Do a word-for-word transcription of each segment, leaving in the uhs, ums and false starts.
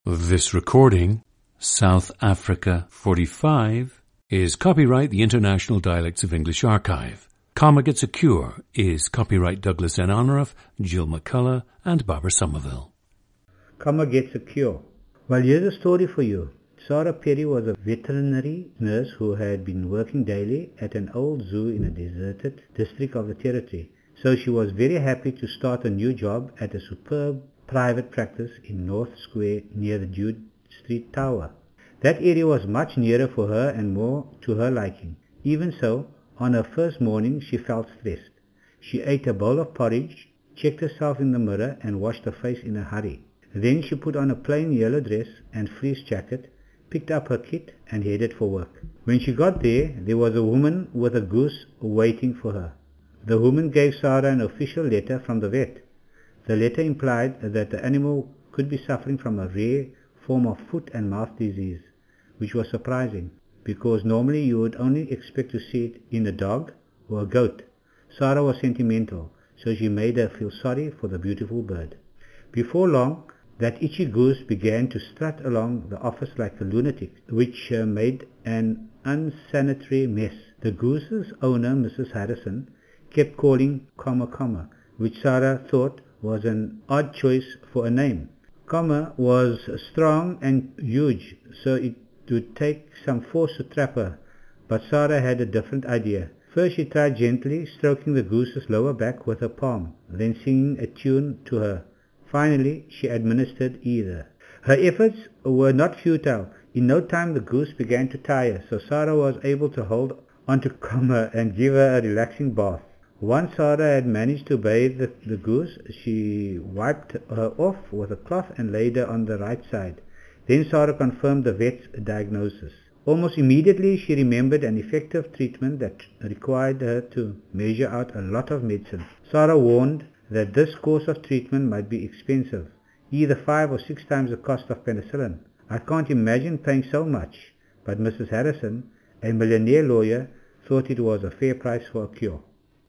This recording, South Africa forty-five, is copyright the International Dialects of English Archive. Comma Gets a Cure is copyright Douglas N. Honorath, Jill McCullough, and Barbara Somerville. Comma Gets a Cure. Well, here's a story for you. Sarah Perry was a veterinary nurse who had been working daily at an old zoo in a deserted district of the territory. So she was very happy to start a new job at a superb private practice in North Square near the Jude Street Tower. That area was much nearer for her and more to her liking. Even so, on her first morning she felt stressed. She ate a bowl of porridge, checked herself in the mirror and washed her face in a hurry. Then she put on a plain yellow dress and fleece jacket, picked up her kit and headed for work. When she got there, there was a woman with a goose waiting for her. The woman gave Sarah an official letter from the vet. The letter implied that the animal could be suffering from a rare form of foot and mouth disease, which was surprising, because normally you would only expect to see it in a dog or a goat. Sarah was sentimental, so she made her feel sorry for the beautiful bird. Before long, that itchy goose began to strut along the office like a lunatic, which uh, made an unsanitary mess. The goose's owner, Missus Harrison, kept calling Comma Comma, which Sarah thought was an odd choice for a name. Comma was strong and huge, so it would take some force to trap her, but Sarah had a different idea. First she tried gently stroking the goose's lower back with her palm, then singing a tune to her. Finally she administered either. Her efforts were not futile. In no time the goose began to tire, so Sarah was able to hold onto Comma and give her a relaxing bath. Once Sarah had managed to bathe the, the goose, she wiped her off with a cloth and laid her on the right side. Then Sarah confirmed the vet's diagnosis. Almost immediately she remembered an effective treatment that required her to measure out a lot of medicine. Sarah warned that this course of treatment might be expensive, either five or six times the cost of penicillin. I can't imagine paying so much, but Missus Harrison, a millionaire lawyer, thought it was a fair price for a cure.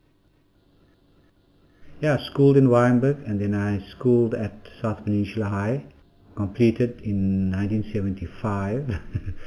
Yeah, schooled in Wynberg, and then I schooled at South Peninsula High, completed in nineteen seventy-five,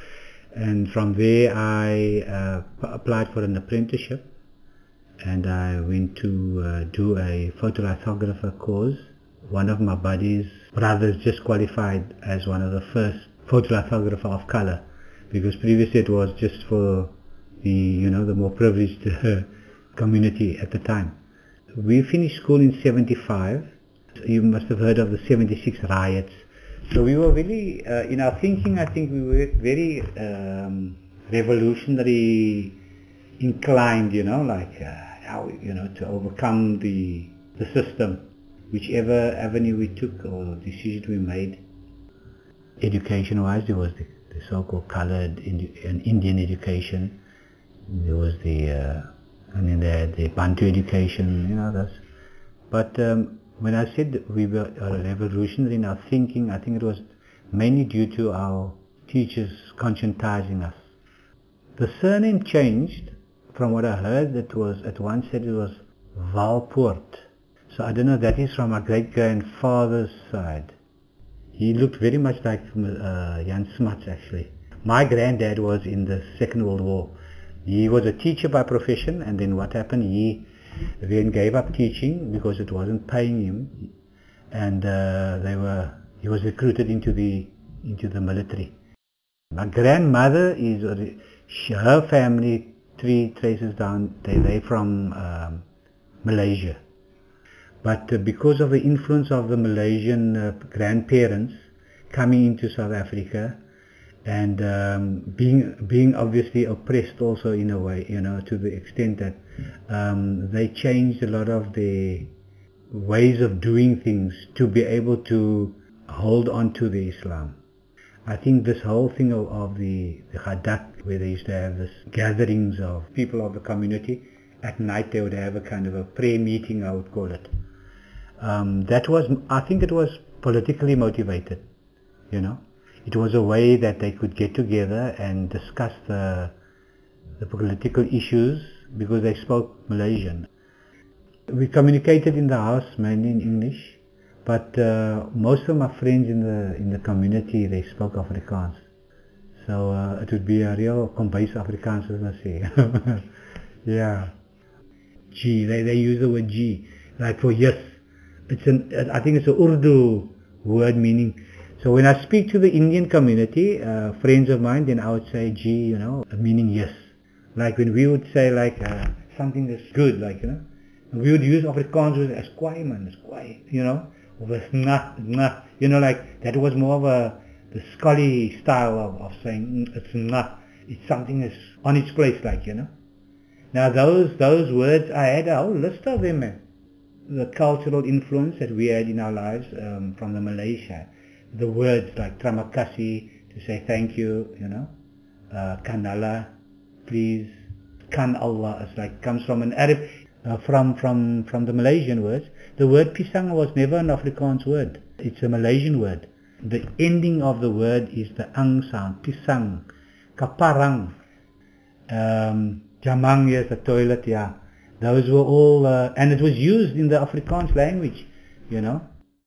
and from there I uh, applied for an apprenticeship, and I went to uh, do a photolithographer course. One of my buddies' brothers just qualified as one of the first photolithographer of color, because previously it was just for the, you know, the more privileged community at the time. We finished school in seventy-five. You must have heard of the seventy-six riots. So we were really, uh, in our thinking, I think we were very um, revolutionary inclined, you know, like uh, how, you know, to overcome the the system, whichever avenue we took or decision we made. Education-wise, there was the, the so-called colored and Indian education. There was the uh, and then they had the Bantu education, you know, that's. But um, when I said we were uh, revolutionary in our thinking, I think it was mainly due to our teachers conscientizing us. The surname changed. From what I heard, it was at once said it was Valpoort. So I don't know, that is from my great-grandfather's side. He looked very much like uh, Jan Smuts, actually. My granddad was in the Second World War. He was a teacher by profession, and then what happened, he then gave up teaching because it wasn't paying him, and uh, they were he was recruited into the into the military. My grandmother is her family tree traces down, they they from um, Malaysia, but uh, because of the influence of the Malaysian uh, grandparents coming into South Africa, and um, being being obviously oppressed also in a way, you know, to the extent that um, they changed a lot of their ways of doing things to be able to hold on to the Islam. I think this whole thing of, of the, the Khadak, where they used to have this gatherings of people of the community, at night they would have a kind of a prayer meeting, I would call it. Um, that was, I think it was politically motivated, you know. It was a way that they could get together and discuss the, the political issues because they spoke Malaysian. We communicated in the house mainly in English, But uh, most of my friends in the in the community, they spoke Afrikaans. So uh, it would be a real kombuis Afrikaans, as I say. Yeah. G, they, they use the word G, like for yes. It's an, I think it's an Urdu word meaning. So when I speak to the Indian community, uh, friends of mine, then I would say G, you know, meaning yes. Like when we would say like uh, something that's good, like, you know, we would use Afrikaans words as kwai man, as kwai, you know, or not, not, you know, like that was more of a, the Scully style of, of saying it's not, it's something that's on its place, like, you know. Now those those words, I had a whole list of them, man. The cultural influence that we had in our lives um, from the Malaysia. The words like terima kasih, to say thank you, you know. Uh, Kanala, please. Kan Allah, it's like comes from an Arab, uh, from from from the Malaysian words. The word pisang was never an Afrikaans word. It's a Malaysian word. The ending of the word is the ang sound. Pisang, kaparang, um, jamang, yes, the toilet, yeah. Those were all, uh, and it was used in the Afrikaans language, you know.